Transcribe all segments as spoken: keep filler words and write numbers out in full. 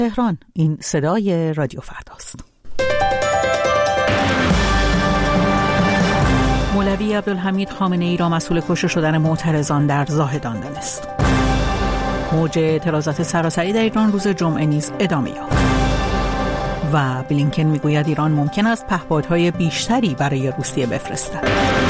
تهران، این صدای رادیو فرداست. مولوی عبدالحمید خامنه‌ای را مسئول کشته شدن معترضان در زاهدان دانست. موج اعتراضات سراسری در ایران روز جمعه نیز ادامه یافت. و بلینکن میگوید ایران ممکن است پهپادهای بیشتری برای روسیه بفرستد.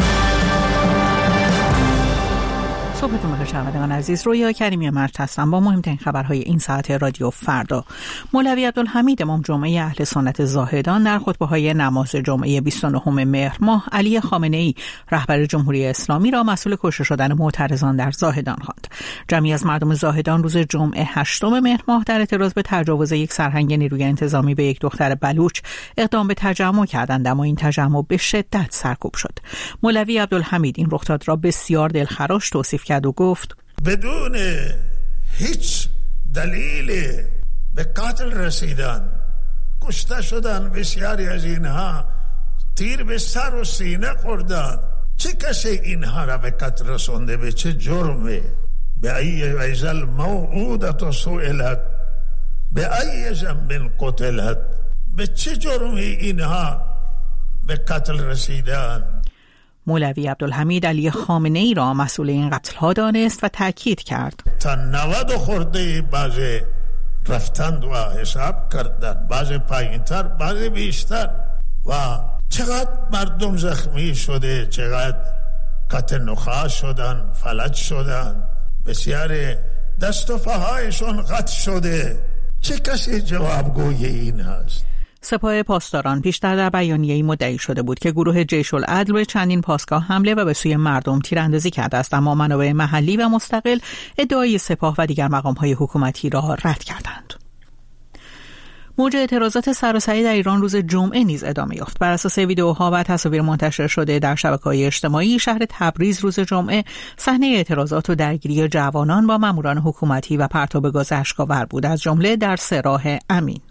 صبحتون بخیر شنوندگان عزیز، رویا کریمی مرد هستم با مهمترین خبرهای این ساعت رادیو فردا. مولوی عبدالحمید امام جمعه اهل سنت زاهدان در خطبه‌های نماز جمعه بیست و نهم مهر ماه علی خامنه‌ای رهبر جمهوری اسلامی را مسئول کشته شدن معترضان در زاهدان خواند. جمعی از مردم زاهدان روز جمعه هشتم مهر ماه در اعتراض به تجاوز یک سرهنگ نیروی انتظامی به یک دختر بلوچ اقدام به تجمع کردند، اما این تجمع به شدت سرکوب شد. مولوی عبدالحمید این رخداد را بسیار دلخراش توصیف کرد و گفت بدون هیچ دلیل به قتل رسیدن، کشته شدن، بسیاری از اینها تیر به سر و سینه خوردن. چه کسی اینها را به قتل رسونده؟ به چه جرمه؟ به ای ویزل موعودت سئلت به ای ذنب قتلت، به چه جرمی اینها به قتل رسیدن؟ مولوی عبدالحمید علی خامنه‌ای را مسئول این قتل‌ها دانست و تاکید کرد تا نود خورده بعضی رفتند و حساب کردند، بعضی پایین‌تر، بعضی بیشتر، و چقدر مردم زخمی شده، چقدر قطع نخاع شدن، فلج شدن، بسیار دست و پاهایشون قطع شده. چه کسی جوابگوی این هست؟ سپاه پاسداران پیشتر در بیانیه‌ای مدعی شده بود که گروه جیش العدل به چندین پاسگاه حمله و به سوی مردم تیراندازی کرده است، اما منابع محلی و مستقل ادعای سپاه و دیگر مقام‌های حکومتی را رد کردند. موج اعتراضات سراسری در ایران روز جمعه نیز ادامه یافت. بر اساس ویدئوها و تصاویر منتشر شده در شبکه‌های اجتماعی، شهر تبریز روز جمعه صحنه اعتراضات و درگیری جوانان با ماموران حکومتی و پرتاب گاز اشک‌آور بود، از جمله در سه راه امین.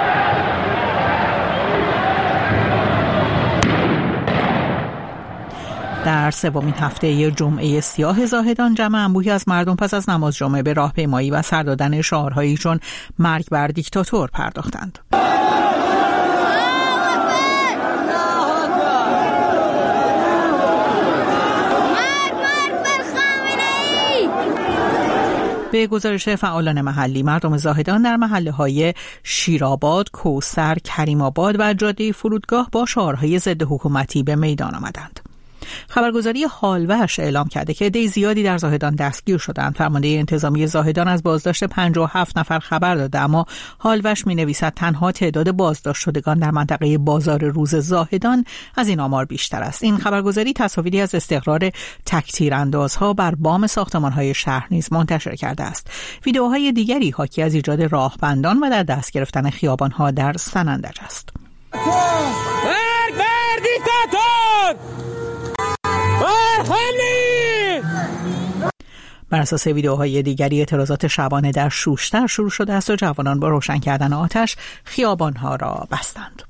در سومین هفته جمعه سیاه زاهدان، جمع انبوهی از مردم پس از نماز جمعه به راهپیمایی و سر دادن شعارهایی چون مرگ بر دیکتاتور پرداختند. به گزارش فعالان محلی، مردم زاهدان در محله‌های شیرآباد، کوثر، کریم آباد و جاده فرودگاه با شعارهای ضد حکومتی به میدان آمدند. خبرگزاری حالوش اعلام کرده که عده زیادی در زاهدان دستگیر شدند. فرمانده انتظامی زاهدان از بازداشت پنجاه و هفت نفر خبر داده، اما حالوش می‌نویسد تنها تعداد بازداشت شدگان در منطقه بازار روز زاهدان از این آمار بیشتر است. این خبرگزاری تصاویری از استقرار تک‌تیراندازها بر بام ساختمان‌های شهر نیز منتشر کرده است. ویدئوهای دیگری حاکی از ایجاد راهبندان و در دست گرفتن خیابان‌ها در سنندج است. بر اساس ویدئوهای دیگری، اعتراضات شبانه در شوشتر شروع شده است و جوانان با روشن کردن آتش خیابانها را بستند.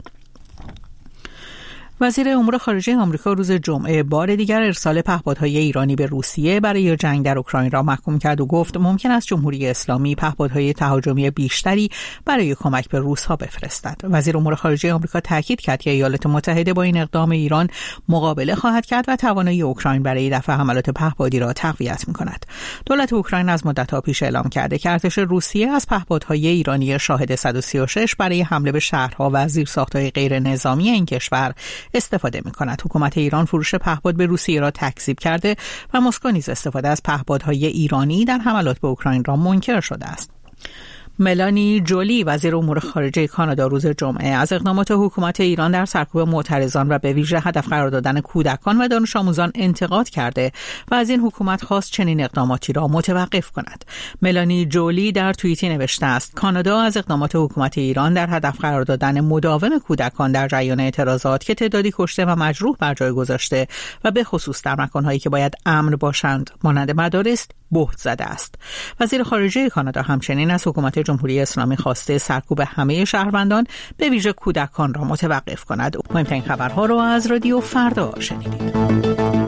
وزیر امور خارجه آمریکا روز جمعه بار دیگر ارسال پهپادهای ایرانی به روسیه برای جنگ در اوکراین را محکوم کرد و گفت ممکن است جمهوری اسلامی پهپادهای تهاجمی بیشتری برای کمک به روس‌ها بفرستد. وزیر امور خارجه آمریکا تاکید کرد که ایالات متحده با این اقدام ایران مقابله خواهد کرد و توانایی اوکراین برای دفع حملات پهپادی را تقویت می‌کند. دولت اوکراین از مدت‌ها پیش اعلام کرده که ارتش روسیه از پهپادهای ایرانی شاهد صد و سی و شش برای حمله به شهرها و زیرساخت‌های غیر نظامی این کشور استفاده می‌کند. حکومت ایران فروش پهپاد به روسیه را تکذیب کرده و مسکو نیز استفاده از پهپادهای ایرانی در حملات به اوکراین را منکر شده است. ملانی جولی وزیر امور خارجه کانادا روز جمعه از اقدامات حکومت ایران در سرکوب معترضان و به ویژه هدف قرار دادن کودکان و دانش آموزان انتقاد کرده و از این حکومت خواست چنین اقداماتی را متوقف کند. ملانی جولی در توییتی نوشته است کانادا از اقدامات حکومت ایران در هدف قرار دادن مداوم کودکان در جریان اعتراضات که تعدادی کشته و مجروح بر جای گذاشته و به خصوص در مکان‌هایی که باید امن باشند مانند مدارس بهت زده است. وزیر خارجه کانادا همچنین از حکومت جمهوری اسلامی خواسته سرکوب همه شهروندان به ویژه کودکان را متوقف کند. مهمترین خبرها را از رادیو فردا شنیدید.